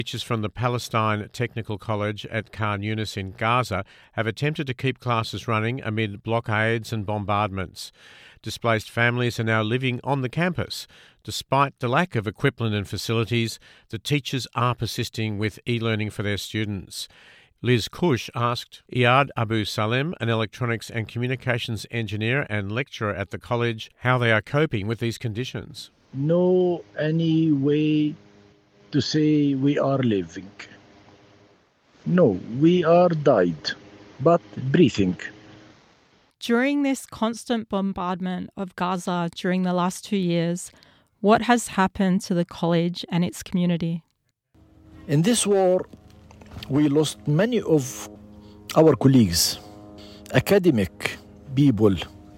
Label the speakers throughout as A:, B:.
A: Teachers from the Palestine Technical College at Khan Yunis in Gaza have attempted to keep classes running amid blockades and bombardments. Displaced families are now living on the campus. Despite the lack of equipment and facilities, the teachers are persisting with e-learning for their students. Liz Kush asked Iyad Abu Salem, an electronics and communications engineer and lecturer at the college, how they are coping with these conditions.
B: No any way to say we are living. No, we are died, but breathing.
C: During this constant bombardment of Gaza during the last 2 years, what has happened to the college and its community?
D: In this war, we lost many of our colleagues, academic people.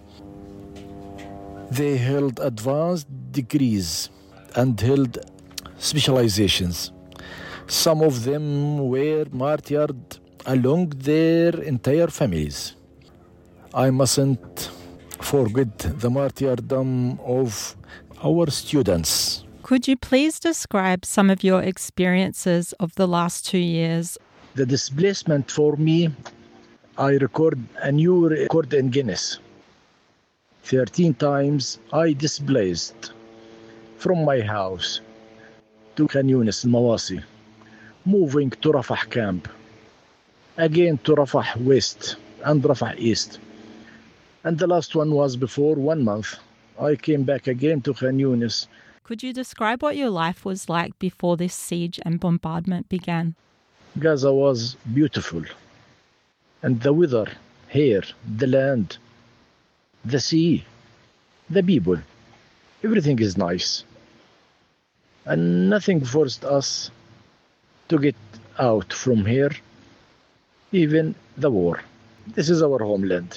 D: They held advanced degrees and held specializations. Some of them were martyred along their entire families. I mustn't forget the martyrdom of our students.
C: Could you please describe some of your experiences of the last 2 years?
B: The displacement for me, I record a new record in Guinness. 13 times I displaced from my house to Khan Yunis, Mawasi, moving to Rafah camp, again to Rafah West and Rafah East. And the last one was before 1 month. I came back again to Khan Yunis.
C: Could you describe what your life was like before this siege and bombardment began?
B: Gaza was beautiful. And the weather here, the land, the sea, the people, everything is nice. And nothing forced us to get out from here, even the war. This is our homeland.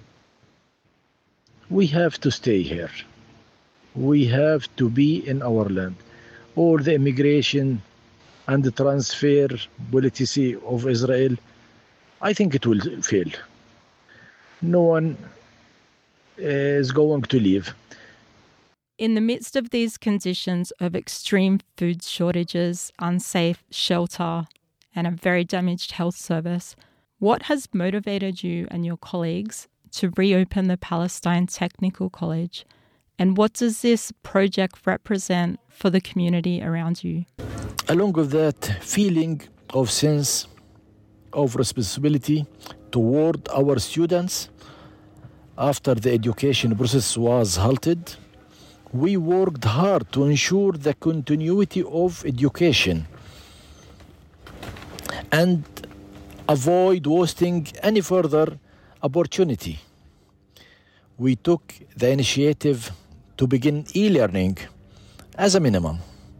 B: We have to stay here. We have to be in our land. All the immigration and the transfer policy of Israel, I think it will fail. No one is going to leave.
C: In the midst of these conditions of extreme food shortages, unsafe shelter, and a very damaged health service, what has motivated you and your colleagues to reopen the Palestine Technical College? And what does this project represent for the community around you?
D: Along with that feeling of sense of responsibility toward our students, after the education process was halted, we worked hard to ensure the continuity of education and avoid wasting any further opportunity. We took the initiative to begin e-learning as a minimum.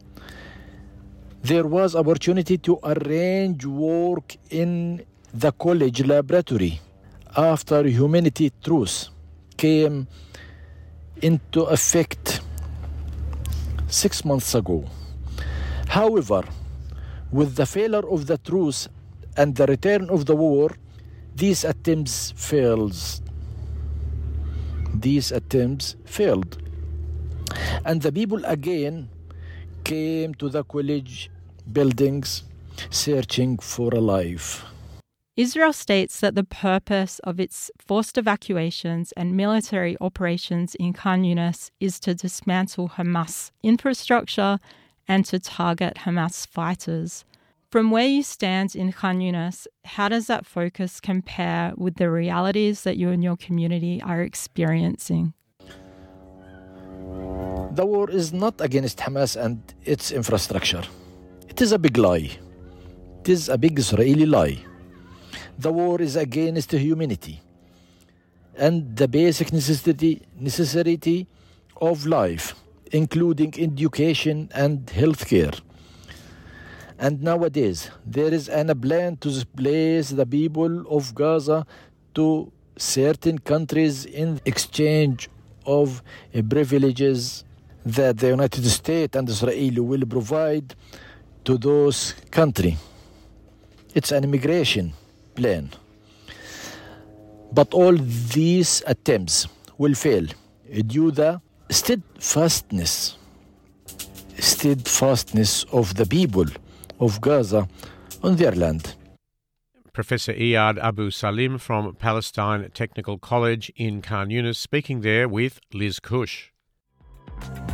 D: There was opportunity to arrange work in the college laboratory after Humanity Truce came into effect 6 months ago. However, with the failure of the truce and the return of the war, these attempts failed. And the people again came to the college buildings searching for a life.
C: Israel states that the purpose of its forced evacuations and military operations in Khan Yunis is to dismantle Hamas infrastructure and to target Hamas fighters. From where you stand in Khan Yunis, how does that focus compare with the realities that you and your community are experiencing?
D: The war is not against Hamas and its infrastructure. It is a big lie. It is a big Israeli lie. The war is against humanity and the basic necessity of life, including education and healthcare. And nowadays, there is a plan to displace the people of Gaza to certain countries in exchange of privileges that the United States and Israel will provide to those countries. It's an immigration plan. But all these attempts will fail due to the steadfastness of the people of Gaza on their land.
A: Professor Iyad Abu Salim from Palestine Technical College in Khan Yunis speaking there with Liz Cush.